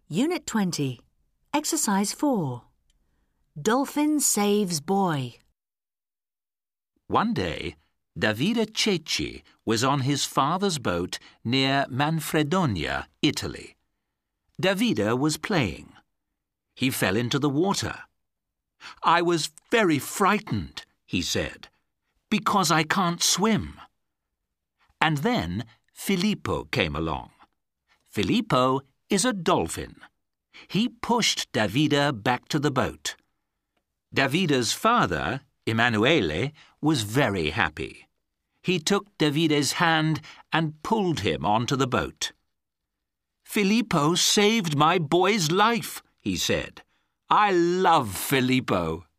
Unit 20. Exercise 4. Dolphin saves boy. One day, Davide Cecchi was on his father's boat near Manfredonia, Italy. Davide was playing. He fell into the water. "I was very frightened," he said, "because I can't swim." And then Filippo came along. Filippo is a dolphin. He pushed Davide back to the boat. Davide's father, Emanuele, was very happy. He took Davide's hand and pulled him onto the boat. "Filippo saved my boy's life," he said. "I love Filippo."